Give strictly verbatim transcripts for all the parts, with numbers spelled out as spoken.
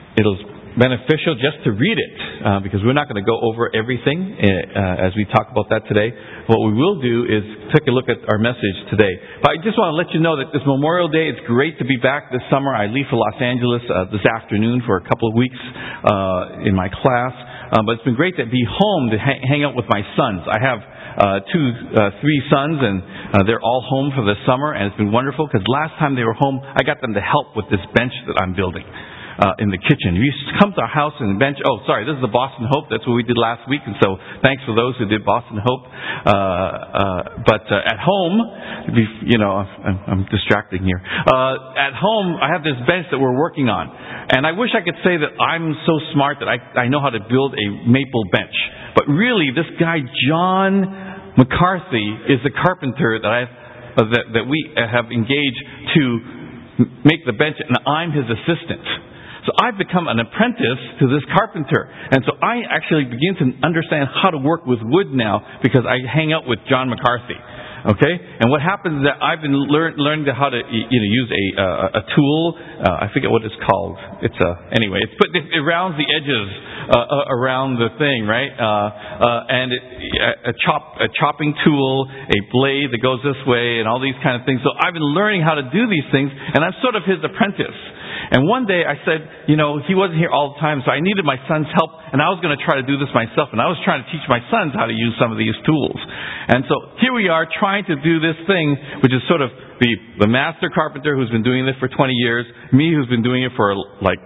it'll beneficial just to read it, uh, because we're not going to go over everything uh, as we talk about that today. What we will do is take a look at our message today. But I just want to let you know that this Memorial Day, it's great to be back this summer. I leave for Los Angeles uh, this afternoon for a couple of weeks uh, in my class. Uh, but it's been great to be home to ha- hang out with my sons. I have uh, two, uh, three sons, and uh, they're all home for the summer, and it's been wonderful because last time they were home, I got them to help with this bench that I'm building. Uh, in the kitchen. You used to come to our house and bench. Oh, sorry, this is the Boston Hope. That's what we did last week. And so thanks for those who did Boston Hope. Uh, uh, but uh, at home, you know, I'm, I'm distracting here. Uh, at home, I have this bench that we're working on. And I wish I could say that I'm so smart that I, I know how to build a maple bench. But really, this guy, John McCarthy, is the carpenter that I uh, that, that we have engaged to make the bench, and I'm his assistant. So I've become an apprentice to this carpenter. And so I actually begin to understand how to work with wood now because I hang out with John McCarthy. Okay? And what happens is that I've been learn, learning how to you know, use a uh, a tool. Uh, I forget what it's called. It's a, anyway, it's put, it, it rounds the edges uh, uh, around the thing, right? Uh, uh, and it, a, chop, a chopping tool, a blade that goes this way, and all these kind of things. So I've been learning how to do these things, and I'm sort of his apprentice. And one day I said, you know, he wasn't here all the time, so I needed my son's help, and I was going to try to do this myself, and I was trying to teach my sons how to use some of these tools. And so here we are trying to do this thing, which is sort of the, the master carpenter who's been doing this for twenty years, me who's been doing it for like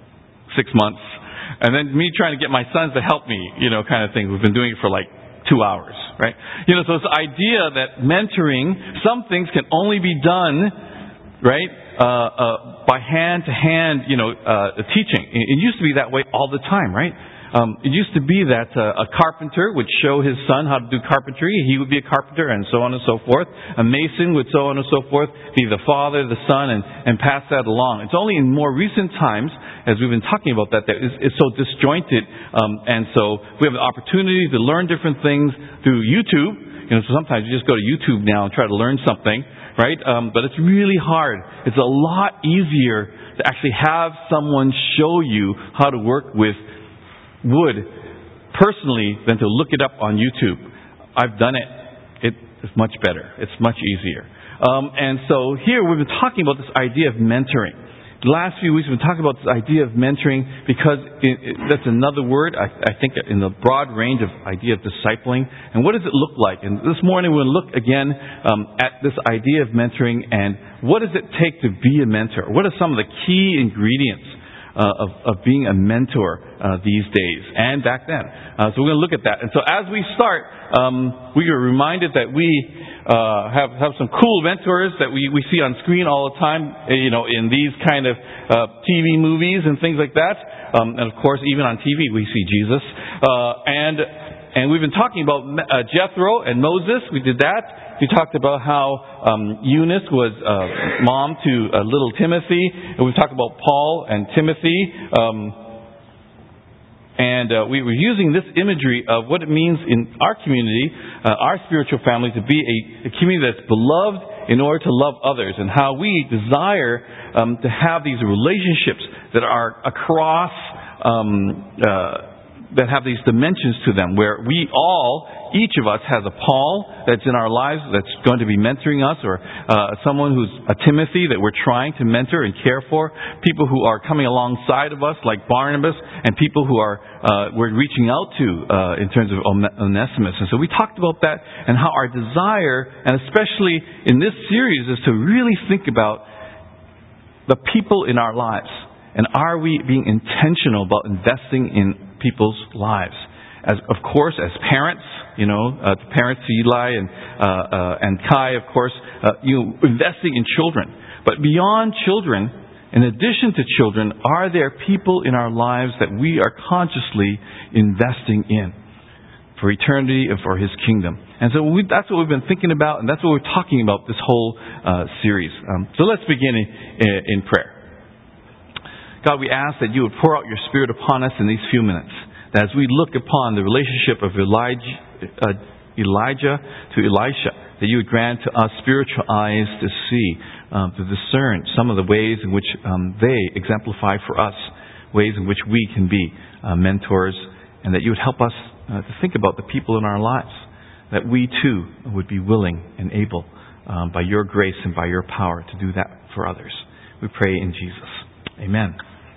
six months, and then me trying to get my sons to help me, you know, kind of thing, who've been doing it for like two hours, right? You know, so it's the idea that mentoring, some things can only be done, right, uh, uh, by hand to hand, you know, uh, teaching. It used to be that way all the time, right? Um, it used to be that uh, a carpenter would show his son how to do carpentry. He would be a carpenter, and so on and so forth. A mason would so on and so forth be the father, the son, and, and pass that along. It's only in more recent times, as we've been talking about that, that it's, it's so disjointed. Um, and so we have the opportunity to learn different things through YouTube. You know, so sometimes you just go to YouTube now and try to learn something, right? Um, but it's really hard. It's a lot easier to actually have someone show you how to work with wood personally than to look it up on YouTube. I've done it. It's much better. It's much easier. Um, and so here we've been talking about this idea of mentoring. The last few weeks we've been talking about this idea of mentoring because it, it, that's another word, I, I think, in the broad range of idea of discipling. And what does it look like? And this morning we're going to look again um, at this idea of mentoring and what does it take to be a mentor? What are some of the key ingredients Uh, of, of being a mentor uh, these days and back then. Uh, so we're going to look at that. And so as we start, um, we are reminded that we uh, have have some cool mentors that we, we see on screen all the time, you know, in these kind of uh, T V movies and things like that. Um, and of course, even on T V, we see Jesus. Uh, and and we've been talking about uh, Jethro and Moses. We did that. We talked about how um, Eunice was uh, mom to uh, little Timothy. And we've talked about Paul and Timothy. Um, and uh, we were using this imagery of what it means in our community, uh, our spiritual family, to be a, a community that's beloved in order to love others. And how we desire um, to have these relationships that are across, um, uh, that have these dimensions to them, where we all, each of us has a Paul that's in our lives that's going to be mentoring us, or uh, someone who's a Timothy that we're trying to mentor and care for, people who are coming alongside of us like Barnabas, and people who are uh, we're reaching out to uh, in terms of Onesimus. And so we talked about that and how our desire, and especially in this series, is to really think about the people in our lives. And are we being intentional about investing in people's lives? As of course, as parents, you know, uh, parents Eli and uh, uh, and Kai, of course, uh, you know, investing in children. But beyond children, in addition to children, are there people in our lives that we are consciously investing in for eternity and for His kingdom? And so we, that's what we've been thinking about, and that's what we're talking about this whole uh, series. Um, so let's begin in, in prayer. God, we ask that you would pour out your Spirit upon us in these few minutes. That as we look upon the relationship of Elijah, uh, Elijah to Elisha, that you would grant to us spiritual eyes to see, um, to discern some of the ways in which um, they exemplify for us ways in which we can be uh, mentors, and that you would help us uh, to think about the people in our lives, that we too would be willing and able um, by your grace and by your power to do that for others. We pray in Jesus. Amen.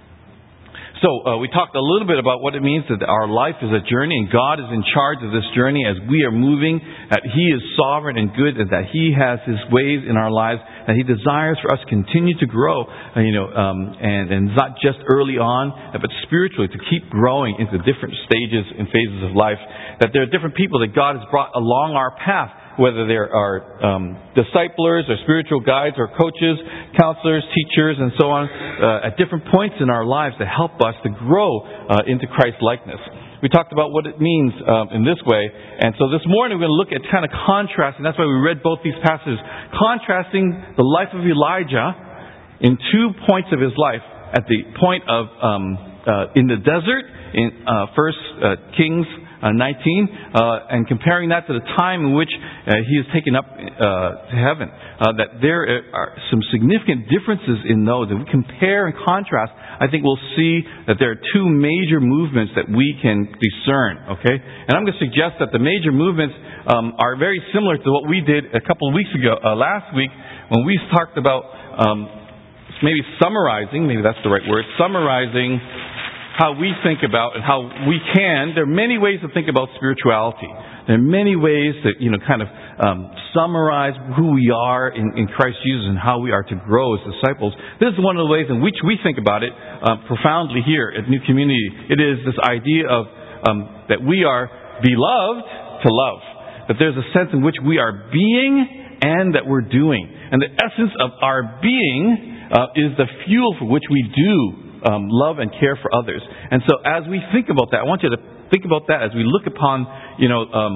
So uh, we talked a little bit about what it means that our life is a journey, and God is in charge of this journey as we are moving, that He is sovereign and good, and that He has His ways in our lives, that He desires for us to continue to grow, uh, you know, um, and, and not just early on, but spiritually, to keep growing into different stages and phases of life, that there are different people that God has brought along our path, whether there are um, disciplers or spiritual guides or coaches, counselors, teachers, and so on, uh, at different points in our lives to help us to grow uh, into Christ-likeness. We talked about what it means um, in this way. And so this morning we're going to look at kind of contrast, and that's why we read both these passages, contrasting the life of Elijah in two points of his life. At the point of um, uh, in the desert, in uh, First uh, Kings Uh, nineteen, uh, and comparing that to the time in which uh, he is taken up uh, to heaven. Uh, that there are some significant differences in those. If we compare and contrast, I think we'll see that there are two major movements that we can discern. Okay, and I'm going to suggest that the major movements um, are very similar to what we did a couple of weeks ago, uh, last week, when we talked about um, maybe summarizing, maybe that's the right word, summarizing how we think about and how we can. There are many ways to think about spirituality. There are many ways to, you know, kind of um, summarize who we are in, in Christ Jesus and how we are to grow as disciples. This is one of the ways in which we think about it uh, profoundly here at New Community. It is this idea of um, that we are beloved to love. That there's a sense in which we are being and that we're doing. And the essence of our being uh, is the fuel for which we do Um, love and care for others. And so as we think about that, I want you to think about that as we look upon, you know, um,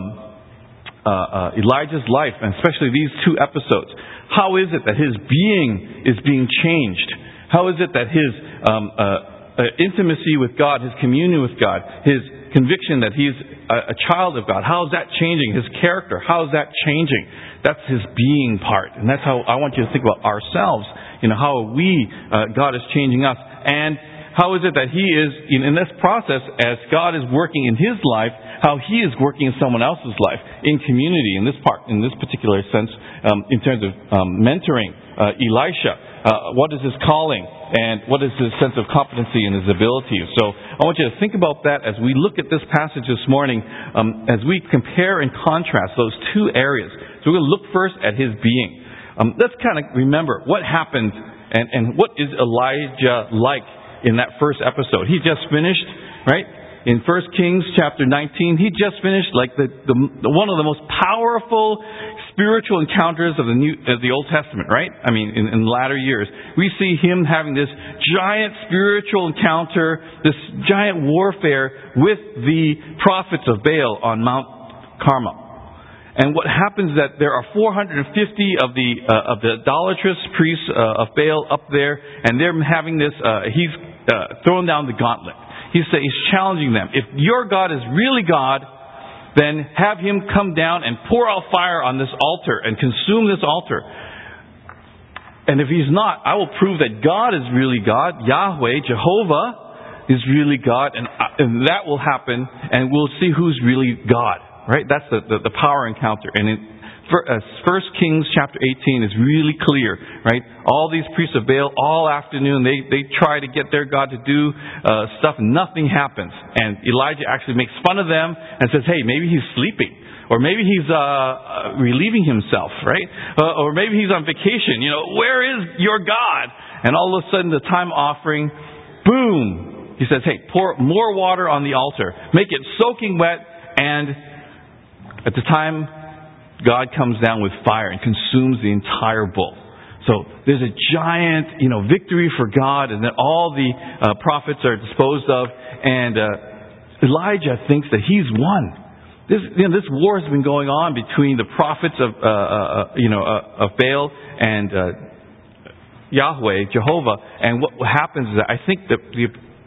uh, uh, Elijah's life, and especially these two episodes. How is it that his being is being changed? How is it that his um, uh, uh, intimacy with God, his communion with God, his conviction that he's a, a child of God, how is that changing? His character, how is that changing? That's his being part. And that's how I want you to think about ourselves. You know, how are we, uh, God is changing us. And how is it that He is, in this process, as God is working in His life, how He is working in someone else's life, in community, in this part, in this particular sense, um, in terms of um, mentoring uh, Elisha. Uh, what is his calling? And what is his sense of competency and his ability? So I want you to think about that as we look at this passage this morning, um, as we compare and contrast those two areas. So we're going to look first at his being. Um, let's kind of remember what happened and, and what is Elijah like in that first episode. He just finished, right? In First Kings chapter nineteen, he just finished like the, the, the one of the most powerful spiritual encounters of the New, of the Old Testament, right? I mean, in, in latter years, we see him having this giant spiritual encounter, this giant warfare with the prophets of Baal on Mount Carmel. And what happens is that there are four hundred fifty of the uh, of the idolatrous priests uh, of Baal up there, and they're having this. Uh, he's uh, throwing down the gauntlet. He's saying, he's challenging them. If your God is really God, then have Him come down and pour out fire on this altar and consume this altar. And if He's not, I will prove that God is really God. Yahweh, Jehovah, is really God, and, uh, and that will happen, and we'll see who's really God. Right? That's the, the, the power encounter. And in First Kings chapter eighteen is really clear. Right? All these priests of Baal, all afternoon, they, they try to get their God to do uh, stuff. Nothing happens. And Elijah actually makes fun of them and says, hey, maybe he's sleeping. Or maybe he's uh, relieving himself. Right? Uh, or maybe he's on vacation. You know, where is your God? And all of a sudden, the time offering, boom! He says, hey, pour more water on the altar. Make it soaking wet. And at the time, God comes down with fire and consumes the entire bull. So there's a giant, you know, victory for God, and then all the uh, prophets are disposed of. And uh, Elijah thinks that he's won. This, you know, this war has been going on between the prophets of, uh, uh, you know, uh, of Baal and uh, Yahweh, Jehovah. And what happens is that I think that the,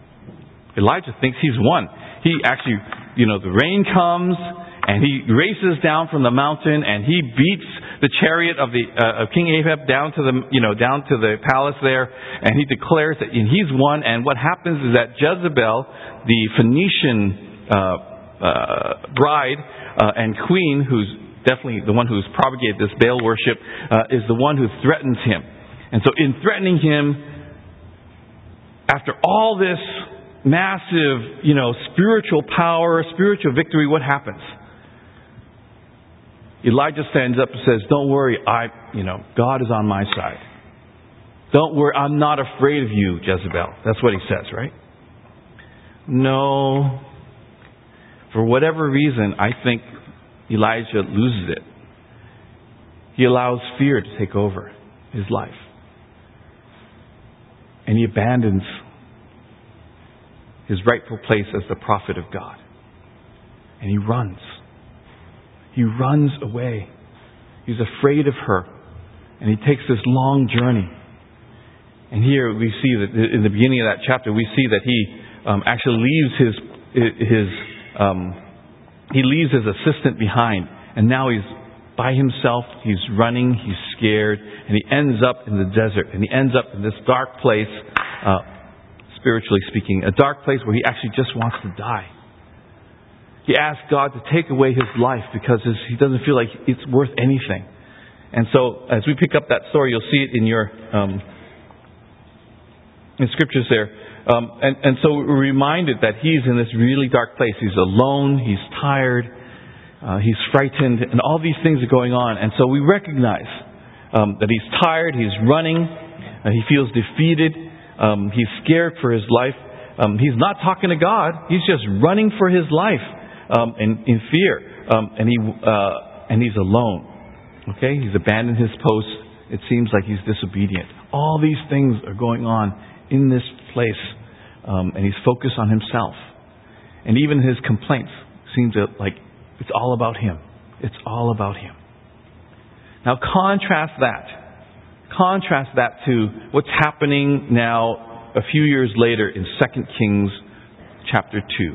Elijah thinks he's won. He actually, you know, the rain comes. And he races down from the mountain and he beats the chariot of the uh, of King Ahab down to the you know down to the palace there, and he declares that he's won. And what happens is that Jezebel, the Phoenician uh, uh, bride uh, and queen, who's definitely the one who's propagated this Baal worship, uh, is the one who threatens him. And so, in threatening him, after all this massive, you know, spiritual power, spiritual victory, what happens? Elijah stands up and says, "Don't worry, I, you know, God is on my side. Don't worry, I'm not afraid of you, Jezebel." That's what he says, right? No. For whatever reason, I think Elijah loses it. He allows fear to take over his life. And he abandons his rightful place as the prophet of God. And he runs. He runs away. He's afraid of her. And he takes this long journey. And here we see that in the beginning of that chapter, we see that he um, actually leaves his his um, he leaves his assistant behind, and now he's by himself. He's running. He's scared, and he ends up in the desert. And he ends up in this dark place, uh, spiritually speaking, a dark place where he actually just wants to die. He asks God to take away his life because he doesn't feel like it's worth anything. And so, as we pick up that story, you'll see it in your um, in scriptures there. Um, and, and so we're reminded that he's in this really dark place. He's alone. He's tired. Uh, he's frightened. And all these things are going on. And so we recognize um, that he's tired. He's running. Uh, he feels defeated. Um, he's scared for his life. Um, he's not talking to God. He's just running for his life um, in, in fear. Um, and he uh, and he's alone. Okay? He's abandoned his post. It seems like he's disobedient. All these things are going on in this place, um, and he's focused on himself. And even his complaints seem to like it's all about him. It's all about him. Now contrast that. Contrast that to what's happening now a few years later in Second Kings chapter two.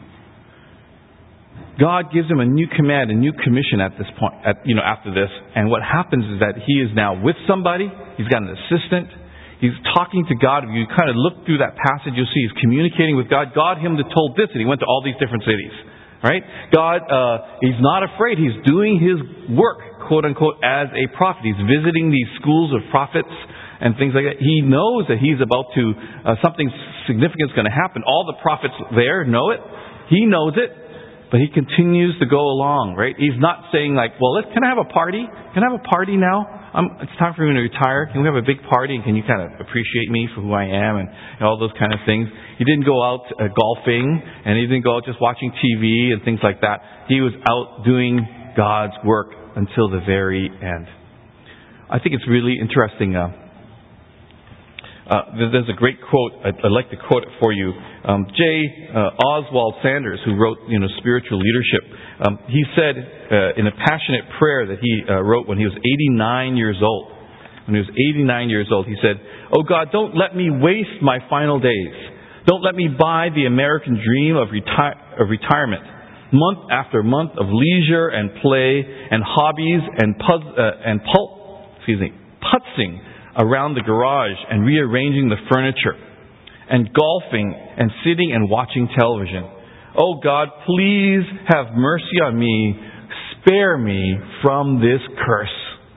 God gives him a new command, a new commission at this point, at, you know, after this. And what happens is that he is now with somebody. He's got an assistant. He's talking to God. If you kind of look through that passage, you'll see he's communicating with God. God him to told this, and he went to all these different cities. Right? God, uh, he's not afraid. He's doing his work, quote unquote, as a prophet. He's visiting these schools of prophets and things like that. He knows that he's about to, uh, something significant is going to happen. All the prophets there know it. He knows it. But he continues to go along, right? He's not saying like, well, let's, can I have a party? Can I have a party now? Um, it's time for me to retire. Can we have a big party? And can you kind of appreciate me for who I am and, and all those kind of things? He didn't go out uh, golfing, and he didn't go out just watching T V and things like that. He was out doing God's work until the very end. I think it's really interesting. Uh, uh, there's a great quote. I'd, I'd like to quote it for you. Um, J. Uh, Oswald Sanders, who wrote, you know, Spiritual Leadership, um, he said uh, in a passionate prayer that he uh, wrote when he was eighty-nine years old. When he was eighty-nine years old, he said, "Oh God, don't let me waste my final days. Don't let me buy the American dream of, reti- of retirement. Month after month of leisure and play and hobbies and puz- uh, and pul- excuse me, putzing around the garage and rearranging the furniture and golfing and sitting and watching television. Oh God, please have mercy on me. Spare me from this curse."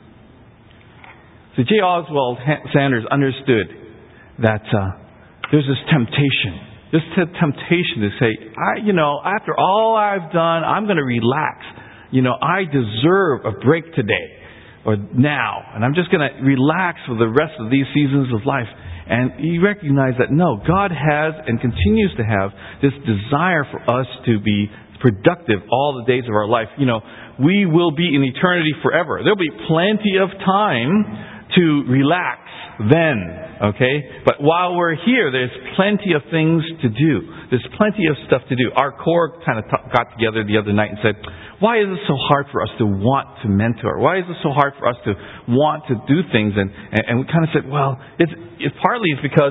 So J. Oswald Sanders understood that uh, there's this temptation. This t- temptation to say, I, you know, after all I've done, I'm going to relax. You know, I deserve a break today or now, and I'm just going to relax for the rest of these seasons of life. And he recognized that no, God has and continues to have this desire for us to be productive all the days of our life. You know, we will be in eternity forever. There'll be plenty of time to relax then, okay? But while we're here, there's plenty of things to do. There's plenty of stuff to do. Our core kind of t- got together the other night and said, why is it so hard for us to want to mentor? Why is it so hard for us to want to do things? And, and, and we kind of said, well, it's, it's partly it's because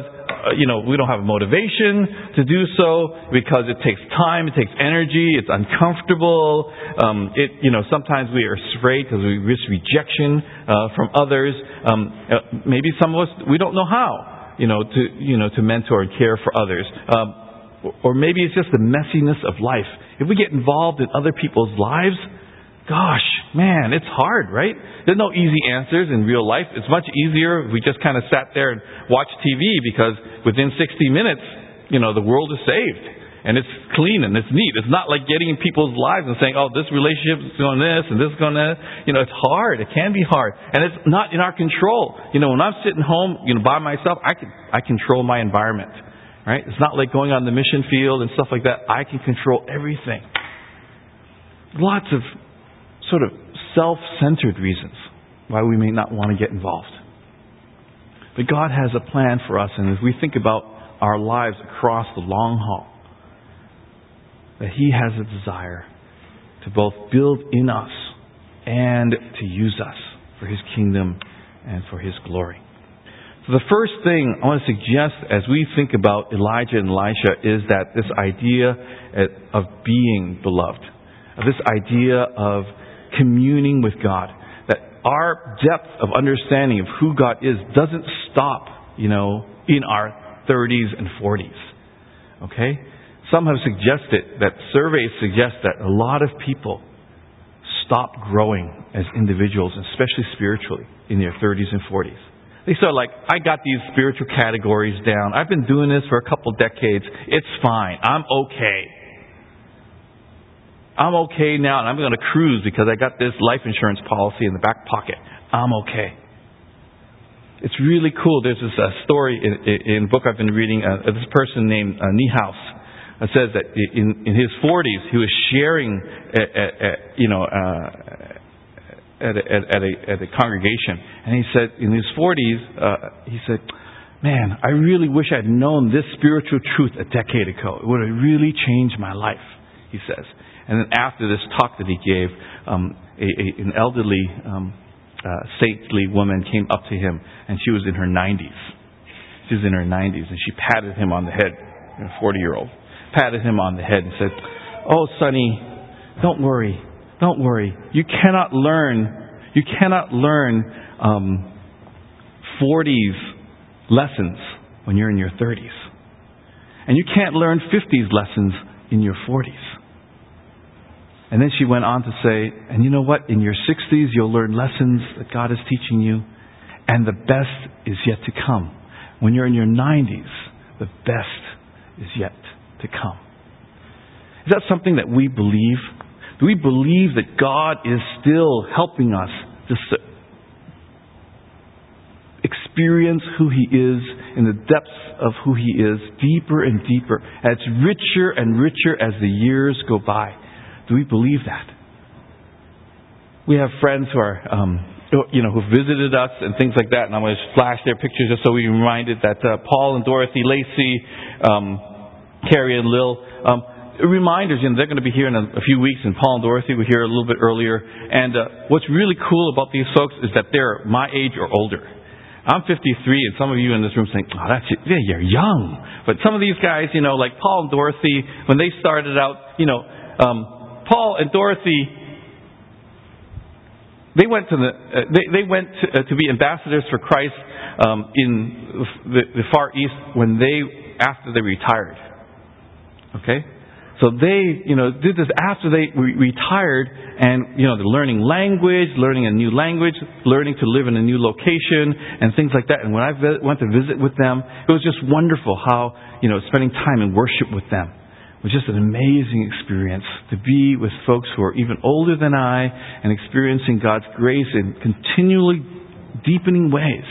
uh, you know, we don't have a motivation to do so because it takes time, it takes energy, it's uncomfortable. Um, it, you know, sometimes we are afraid because we risk rejection uh, from others. Um, uh, maybe some of us, we don't know how, you know, to you know to mentor and care for others. Um, or maybe it's just the messiness of life. If we get involved in other people's lives, gosh, man, it's hard, right? There's no easy answers in real life. It's much easier if we just kind of sat there and watched T V, because within sixty minutes, you know, the world is saved. And it's clean and it's neat. It's not like getting in people's lives and saying, oh, this relationship is going this and this is going that. You know, it's hard. It can be hard. And it's not in our control. You know, when I'm sitting home, you know, by myself, I can, I control my environment, right? It's not like going on the mission field and stuff like that. I can control everything. Lots of sort of self-centered reasons why we may not want to get involved. But God has a plan for us, and as we think about our lives across the long haul, that He has a desire to both build in us and to use us for His kingdom and for His glory. So the first thing I want to suggest as we think about Elijah and Elisha is that this idea of being beloved, of this idea of communing with God, that our depth of understanding of who God is doesn't stop, you know, in our thirties and forties. Okay? Some have suggested that surveys suggest that a lot of people stop growing as individuals, especially spiritually, in their thirties and forties. They sort of like, I got these spiritual categories down. I've been doing this for a couple decades. It's fine. I'm okay. I'm okay now, and I'm going to cruise because I got this life insurance policy in the back pocket. I'm okay. It's really cool. There's this uh, story in, in a book I've been reading. Uh, this person named uh, Niehaus uh, says that in, in his forties, he was sharing, at, at, at, you know, uh, at, a, at, at, a, at a congregation, and he said in his forties, uh, he said, "Man, I really wish I'd known this spiritual truth a decade ago. It would have really changed my life," he says. And then after this talk that he gave, um, a, a, an elderly, um, uh, saintly woman came up to him, and she was in her nineties. She was in her nineties, and she patted him on the head, a forty-year-old, patted him on the head and said, "Oh, Sonny, don't worry, don't worry. You cannot learn, you cannot learn um, forties lessons when you're in your thirties, and you can't learn fifties lessons in your forties." And then she went on to say, and you know what? In your sixties, you'll learn lessons that God is teaching you, and the best is yet to come. When you're in your nineties, the best is yet to come. Is that something that we believe? Do we believe that God is still helping us to experience who He is in the depths of who He is, deeper and deeper, and it's richer and richer as the years go by? Do we believe that? We have friends who are, um, you know, who visited us and things like that, and I'm going to flash their pictures just so we're reminded that uh, Paul and Dorothy Lacey, um, Carrie and Lil, um, reminders, you know, they're going to be here in a, a few weeks, and Paul and Dorothy were here a little bit earlier. And uh, what's really cool about these folks is that they're my age or older. I'm fifty-three, and some of you in this room think, "Oh, that's it. Yeah, you're young." But some of these guys, you know, like Paul and Dorothy, when they started out, you know, um, Paul and Dorothy, they went to the uh, they they went to, uh, to be ambassadors for Christ um, in the, the Far East when they after they retired. Okay, so they you know did this after they re- retired, and you know they're learning language, learning a new language, learning to live in a new location, and things like that. And when I vi- went to visit with them, it was just wonderful how you know spending time in worship with them. It was just an amazing experience to be with folks who are even older than I and experiencing God's grace in continually deepening ways.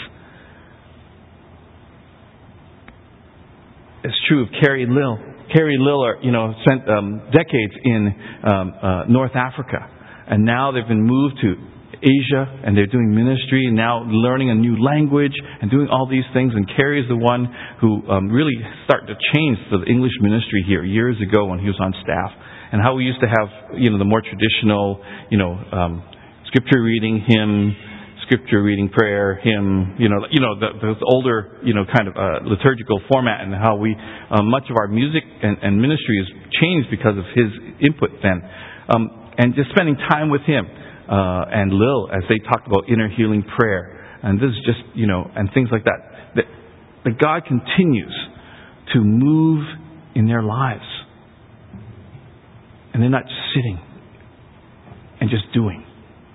It's true of Carrie and Lil. Carrie and Lil are, you know, spent um, decades in um, uh, North Africa, and now they've been moved to Asia, and they're doing ministry, and now learning a new language and doing all these things. And Carrie is the one who um, really started to change the English ministry here years ago when he was on staff. And how we used to have, you know, the more traditional, you know, um, scripture reading, hymn, scripture reading, prayer, hymn, you know, you know, the, those older, you know, kind of uh, liturgical format, and how we, uh, much of our music and, and ministry has changed because of his input then. Um, and just spending time with him uh, and Lil as they talked about inner healing prayer. And this is just, you know, and things like that. That, that God continues to move in their lives. And they're not just sitting and just doing.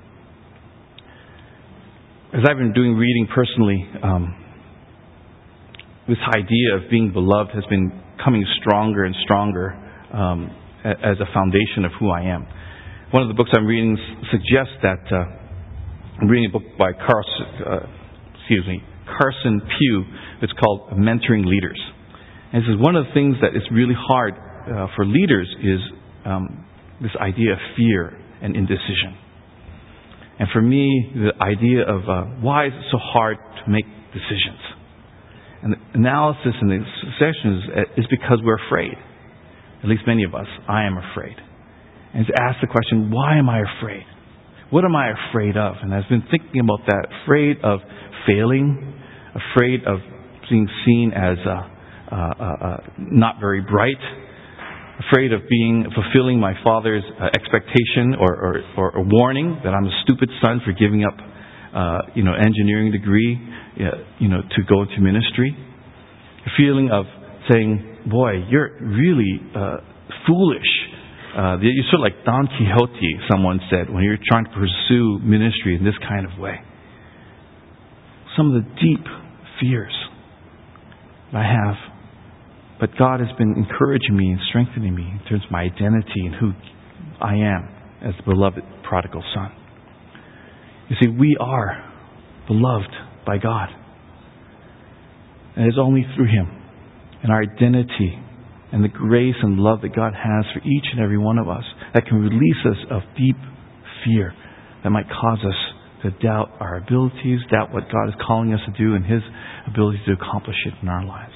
As I've been doing reading personally, um, this idea of being beloved has been coming stronger and stronger um, as a foundation of who I am. One of the books I'm reading suggests that uh, I'm reading a book by Carson, uh, excuse me, Carson Pugh. It's called Mentoring Leaders. And this is one of the things that is really hard uh, for leaders is um, this idea of fear and indecision. And for me, the idea of uh, why is it so hard to make decisions? And the analysis in the sessions is because we're afraid. At least many of us. I am afraid. And to ask the question, why am I afraid? What am I afraid of? And I've been thinking about that. Afraid of failing. Afraid of being seen as uh, uh, uh, not very bright. Afraid of being fulfilling my father's uh, expectation or, or, or a warning that I'm a stupid son for giving up, uh, you know, engineering degree, uh, you know, to go into ministry. A feeling of saying, "Boy, you're really uh, foolish." Uh, you're sort of like Don Quixote, someone said, when you're trying to pursue ministry in this kind of way. Some of the deep fears that I have. But God has been encouraging me and strengthening me in terms of my identity and who I am as the beloved prodigal son. You see, we are beloved by God. And it's only through Him and our identity and the grace and love that God has for each and every one of us that can release us of deep fear that might cause us to doubt our abilities, doubt what God is calling us to do and His ability to accomplish it in our lives.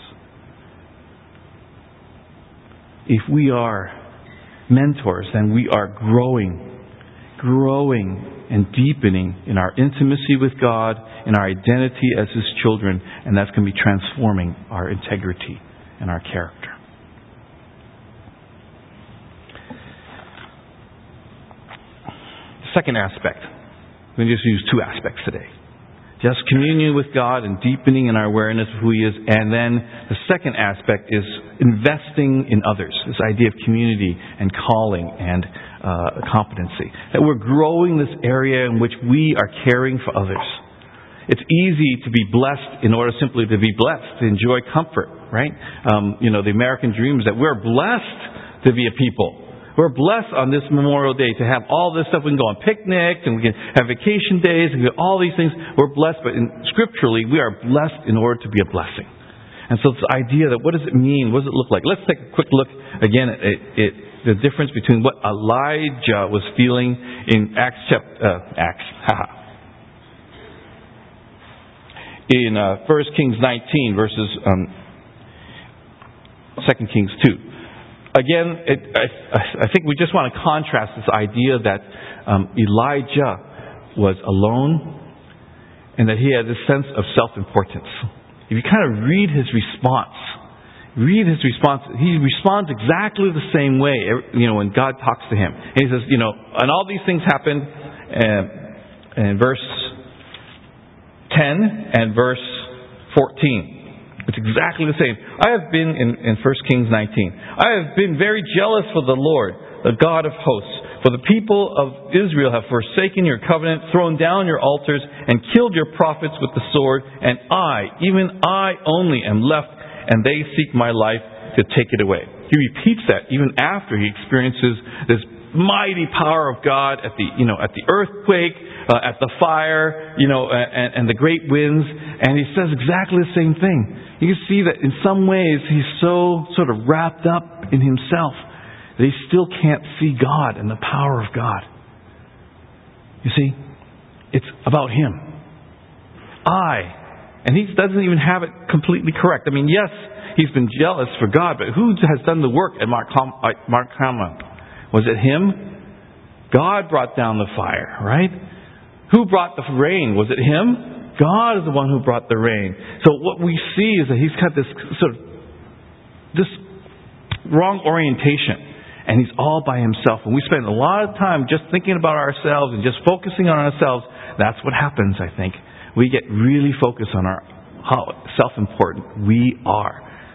If we are mentors, then we are growing, growing and deepening in our intimacy with God, in our identity as His children, and that's going to be transforming our integrity and our character. The second aspect, we're going to just use two aspects today. Just communion with God and deepening in our awareness of who He is. And then the second aspect is investing in others. This idea of community and calling and uh, competency. That we're growing this area in which we are caring for others. It's easy to be blessed in order simply to be blessed, to enjoy comfort, right? Um, you know, the American dream is that we're blessed to be a people. We're blessed on this Memorial Day to have all this stuff. We can go on picnics and we can have vacation days and all these things. We're blessed, but in, scripturally, we are blessed in order to be a blessing. And so this idea that what does it mean? What does it look like? Let's take a quick look again at it, it, the difference between what Elijah was feeling in Acts chapter uh, Acts, haha, in uh, First Kings nineteen versus um, Second Kings two. Again, it, I, I think we just want to contrast this idea that um, Elijah was alone and that he had this sense of self-importance. If you kind of read his response, read his response, he responds exactly the same way, you know, when God talks to him. And he says, you know, and all these things happened uh, in verse ten and verse fourteen. It's exactly the same. I have been, in, in First Kings nineteen, I have been very jealous for the Lord, the God of hosts. For the people of Israel have forsaken your covenant, thrown down your altars, and killed your prophets with the sword. And I, even I only, am left, and they seek my life to take it away. He repeats that even after he experiences this mighty power of God at the, you know, at the earthquake, uh, at the fire, you know, and, and the great winds. And he says exactly the same thing. You can see that in some ways he's so sort of wrapped up in himself that he still can't see God and the power of God. You see, it's about him. I, and he doesn't even have it completely correct. I mean, yes, he's been jealous for God, but who has done the work at Mount Carmel? Was it him? God brought down the fire, right? Who brought the rain? Was it him? God is the one who brought the rain. So what we see is that he's got this sort of this wrong orientation. And he's all by himself. And we spend a lot of time just thinking about ourselves and just focusing on ourselves. That's what happens, I think. We get really focused on our how self-important we are.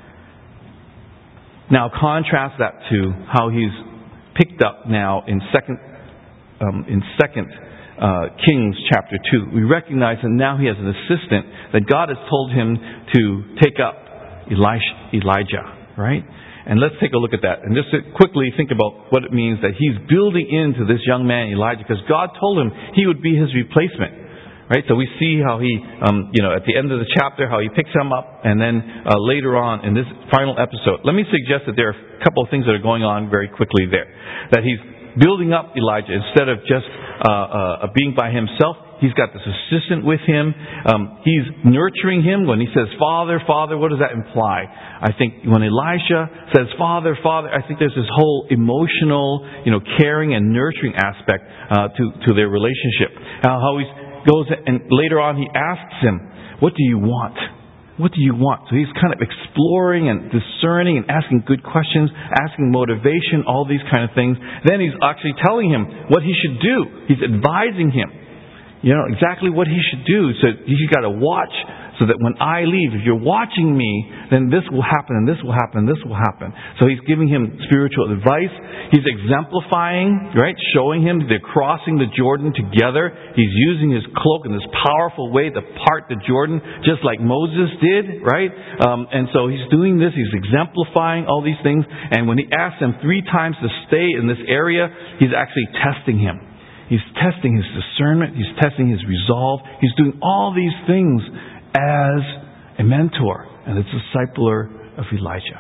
Now contrast that to how he's picked up now in second um, in second uh, Kings chapter two. We recognize that now he has an assistant that God has told him to take up Elisha, Elijah, right? And let's take a look at that. And just to quickly think about what it means that he's building into this young man, Elijah, because God told him he would be his replacement. Right? So we see how he, um, you know, at the end of the chapter, how he picks him up, and then uh, later on in this final episode. Let me suggest that there are a couple of things that are going on very quickly there. That he's building up Elijah instead of just uh, uh, being by himself. He's got this assistant with him. Um, he's nurturing him. When he says, Father, Father, what does that imply? I think when Elisha says, Father, Father, I think there's this whole emotional, you know, caring and nurturing aspect uh, to, to their relationship. Uh, how he's goes and later on he asks him, what do you want? What do you want? So he's kind of exploring and discerning and asking good questions, asking motivation, all these kind of things. Then he's actually telling him what he should do. He's advising him, you know, exactly what he should do. So he's got to watch so that when I leave, if you're watching me, then this will happen and this will happen and this will happen. So he's giving him spiritual advice. He's exemplifying, right? Showing him they're crossing the Jordan together. He's using his cloak in this powerful way to part the Jordan, just like Moses did, right? Um, and so he's doing this. He's exemplifying all these things. And when he asks him three times to stay in this area, he's actually testing him. He's testing his discernment. He's testing his resolve. He's doing all these things as a mentor and a discipler of Elijah.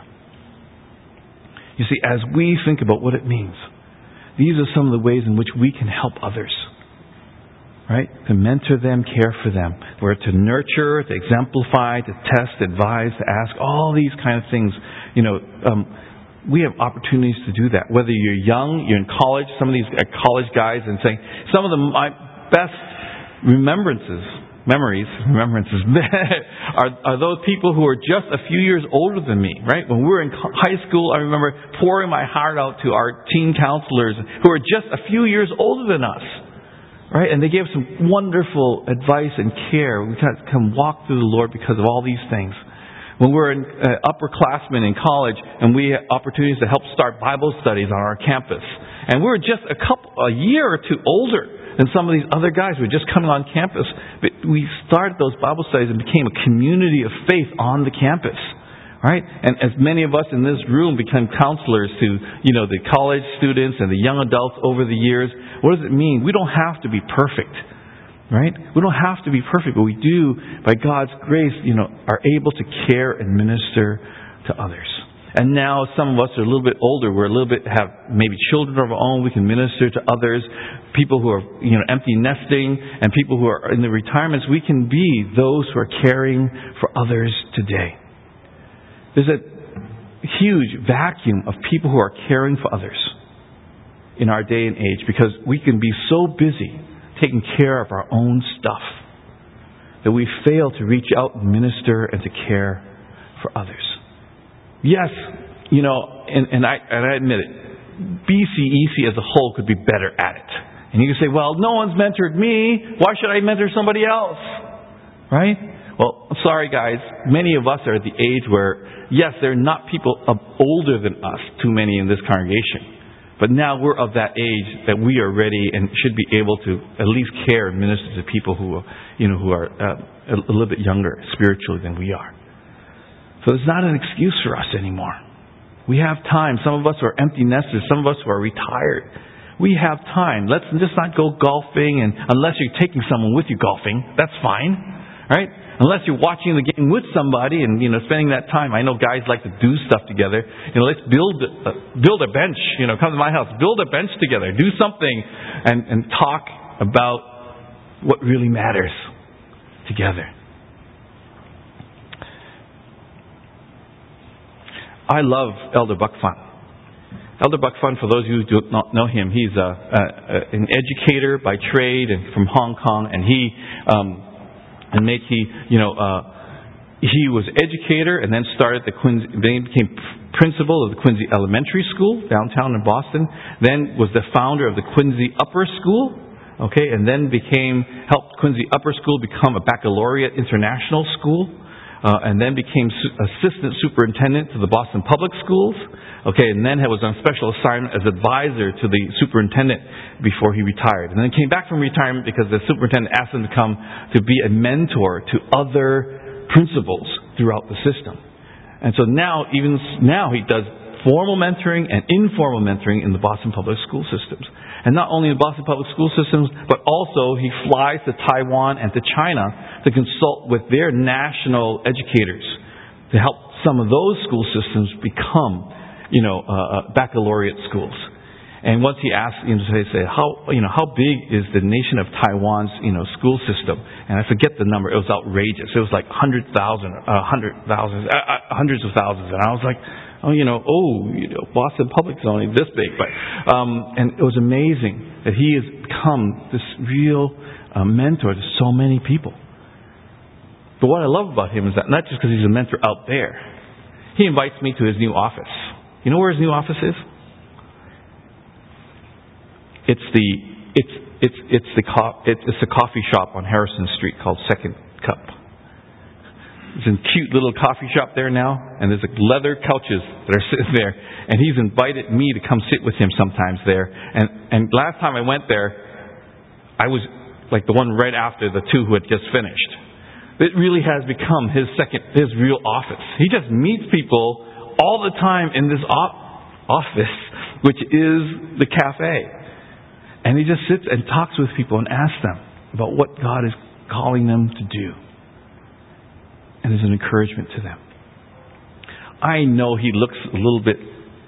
You see, as we think about what it means, these are some of the ways in which we can help others. Right? To mentor them, care for them. We're to nurture, to exemplify, to test, advise, to ask, all these kind of things. You know, um, we have opportunities to do that. Whether you're young, you're in college, some of these college guys, and saying, some of the my best remembrances Memories, remembrances, are, are those people who are just a few years older than me, right? When we were in high school, I remember pouring my heart out to our teen counselors who are just a few years older than us, right? And they gave some wonderful advice and care. We kind of come walk through the Lord because of all these things. When we were in, uh, upperclassmen in college, and we had opportunities to help start Bible studies on our campus, and we were just a couple, a year or two older than some of these other guys who were just coming on campus. But we started those Bible studies and became a community of faith on the campus. Right? And as many of us in this room become counselors to, you know, the college students and the young adults over the years, what does it mean? We don't have to be perfect. Right? We don't have to be perfect, but we do, by God's grace, you know, are able to care and minister to others. And now some of us are a little bit older. We're a little bit, have maybe children of our own. We can minister to others. People who are, you know, empty nesting and people who are in the retirements. We can be those who are caring for others today. There's a huge vacuum of people who are caring for others in our day and age because we can be so busy taking care of our own stuff that we fail to reach out and minister and to care for others. Yes, you know, and, and I and I admit it, B C E C as a whole could be better at it. And you can say, well, no one's mentored me. Why should I mentor somebody else? Right? Well, I'm sorry, guys. Many of us are at the age where, yes, there are not people older than us, too many in this congregation. But now we're of that age that we are ready and should be able to at least care and minister to people who, you know, who are uh, a little bit younger spiritually than we are. So it's not an excuse for us anymore. We have time. Some of us are empty nesters. Some of us who are retired. We have time. Let's just not go golfing, and unless you're taking someone with you golfing, that's fine, right? Unless you're watching the game with somebody and, you know, spending that time. I know guys like to do stuff together. You know, let's build uh, build a bench. You know, come to my house, build a bench together, do something, and and talk about what really matters together. I love Elder Buck Fun. Elder Buck Fun, for those of you who do not know him, he's a, a, a, an educator by trade and from Hong Kong, and he um, and made he you know uh, he was educator and then started the Quincy. Then he became principal of the Quincy Elementary School downtown in Boston. Then was the founder of the Quincy Upper School. Okay, and then became helped Quincy Upper School become a baccalaureate international school. Uh, and then became su- assistant superintendent to the Boston Public Schools. Okay, and then was on special assignment as advisor to the superintendent before he retired. And then came back from retirement because the superintendent asked him to come to be a mentor to other principals throughout the system. And so now, even now, he does formal mentoring and informal mentoring in the Boston Public School systems. And not only in the Boston Public School systems, but also he flies to Taiwan and to China to consult with their national educators to help some of those school systems become, you know, uh, baccalaureate schools. And once he asked, you know, say, say, how, you know, how big is the nation of Taiwan's, you know, school system? And I forget the number. It was outrageous. It was like hundred thousand, uh, hundred thousands, uh, hundreds of thousands. And I was like, oh, you know, oh, you know, Boston Public is only this big, but um, and it was amazing that he has become this real uh, mentor to so many people. But what I love about him is that not just because he's a mentor out there, he invites me to his new office. You know where his new office is? It's the it's it's it's the co- it's the coffee shop on Harrison Street called Second Cup. There's a cute little coffee shop there now, and there's like leather couches that are sitting there. And he's invited me to come sit with him sometimes there. And and last time I went there, I was like the one right after the two who had just finished. It really has become his second, his real office. He just meets people all the time in this office, which is the cafe. And he just sits and talks with people and asks them about what God is calling them to do. And is an encouragement to them. I know he looks a little bit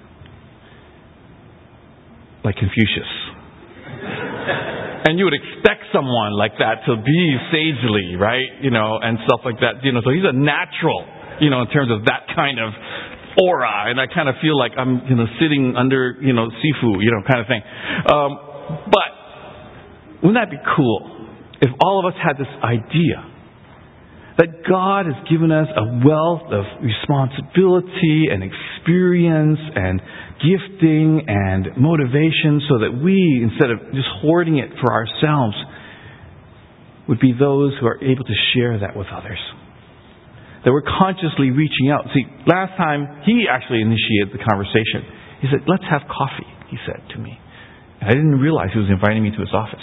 like Confucius. And you would expect someone like that to be sagely, right? You know, and stuff like that. You know, so he's a natural, you know, in terms of that kind of aura. And I kind of feel like I'm, you know, sitting under, you know, Sifu, you know, kind of thing. Um, but wouldn't that be cool if all of us had this idea that God has given us a wealth of responsibility and experience and gifting and motivation so that we, instead of just hoarding it for ourselves, would be those who are able to share that with others. That we're consciously reaching out. See, last time he actually initiated the conversation. He said, let's have coffee, he said to me. And I didn't realize he was inviting me to his office.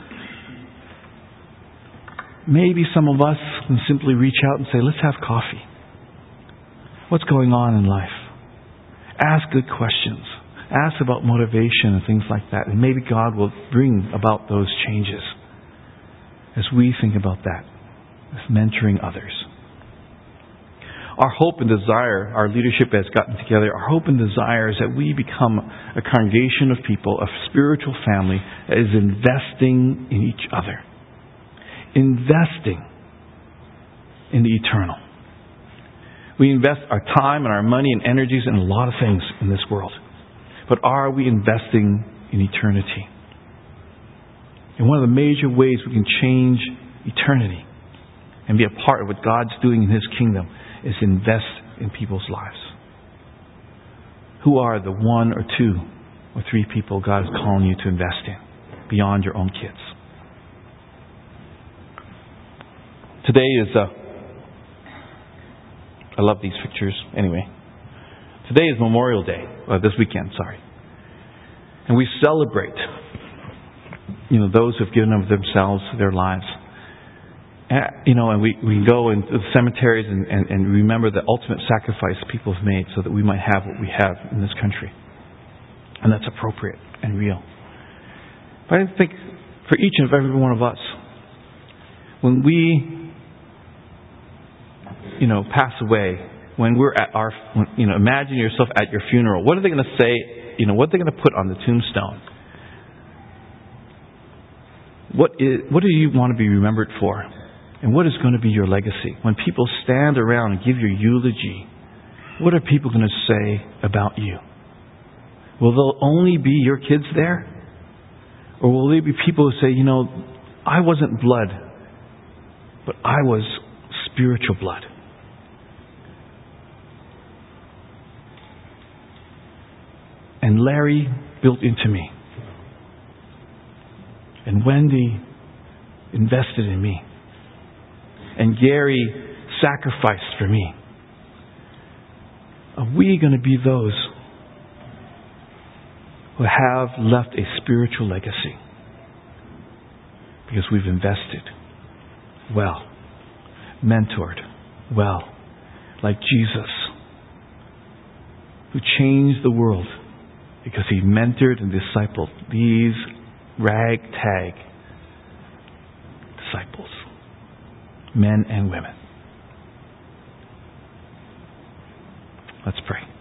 Maybe some of us can simply reach out and say, let's have coffee. What's going on in life? Ask good questions. Ask about motivation and things like that. And maybe God will bring about those changes as we think about that, as mentoring others. Our hope and desire, our leadership has gotten together, our hope and desire is that we become a congregation of people, a spiritual family that is investing in each other. Investing in the eternal. We invest our time and our money and energies in a lot of things in this world. But are we investing in eternity? And one of the major ways we can change eternity and be a part of what God's doing in His kingdom is invest in people's lives. Who are the one or two or three people God is calling you to invest in beyond your own kids? Today is, uh, I love these pictures. Anyway, today is Memorial Day. Uh, this weekend, sorry. And we celebrate, you know, those who have given of themselves, their lives. And, you know, and we, we go into the cemeteries and, and, and remember the ultimate sacrifice people have made so that we might have what we have in this country. And that's appropriate and real. But I think for each and every one of us, when we you know, pass away, when we're at our, you know, imagine yourself at your funeral. What are they going to say? You know, what are they going to put on the tombstone? What is, what do you want to be remembered for? And what is going to be your legacy? When people stand around and give your eulogy, what are people going to say about you? Will there only be your kids there? Or will there be people who say, you know, I wasn't blood, but I was spiritual blood. And Larry built into me. And Wendy invested in me. And Gary sacrificed for me. Are we going to be those who have left a spiritual legacy? Because we've invested well, mentored well, like Jesus, who changed the world because he mentored and discipled these ragtag disciples, men and women. Let's pray.